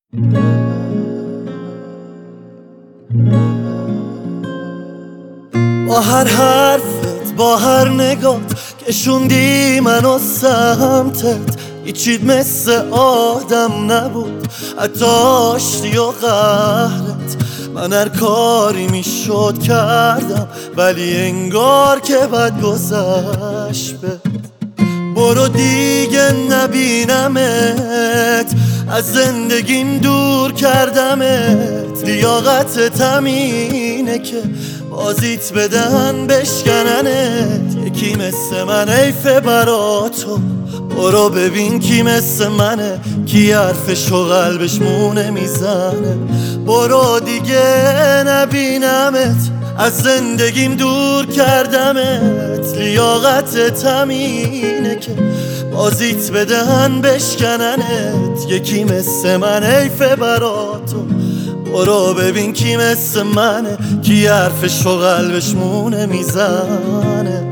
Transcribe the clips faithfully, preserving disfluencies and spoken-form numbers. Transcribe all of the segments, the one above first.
با هر حرفت، با هر نگات کشوندی منو سمتت، هیچیت مثل آدم نبود، حتی آشتی و قهرت. من هر کاری میشد کردم، ولی انگار که بد گذشت بد. برو دیگه نبینمت، از زندگیم دور کردمت. لیاقتت همینه که بازیت بدن بشکننت. یکی مثل من حیفه برا تو، برو ببین کی مثل منه، کی حرفش و قلبش مونه میزنه. برو دیگه نبینمت، از زندگیم دور کردمت. لیاقتت همینه که بازیت بدهن بشکننت. یکی مثل من حیفه برا تو، برو ببین کی مثل منه، کی حرفش و قلبش مونه میزنه.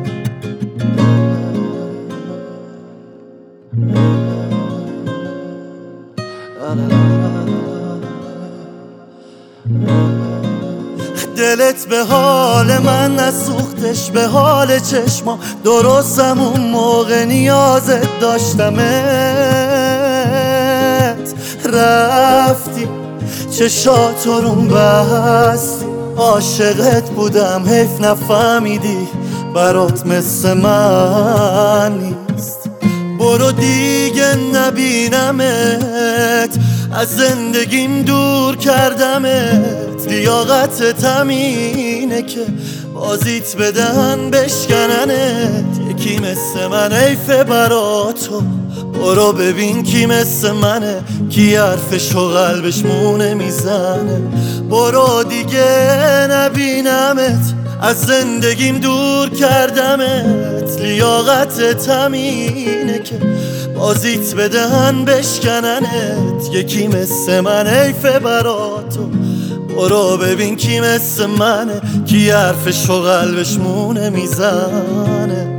دلت به حال من نسوختش، به حال چشمام درستم اون موقع نیازت داشتمت. رفتی چشاتو روم بستی، عاشقت بودم حیف نفهمیدی، برات مثل من نیست. برو دیگه نبینمت، از زندگیم دور کردمت. لیاقتت همینه که بازیت بدن بشکننت. یکی مثل من حیفه برا تو، برو ببین کی مثل منه، کی حرفش و قلبش مونه میزنه. برو دیگه نبینمت، از زندگیم دور کردمت. لیاقتت همینه که بازیت بدهن بشکننت. یکی مثل من حیفه برا تو، برو ببین کی مثل منه، کی حرفش و قلبش مونه میزنه.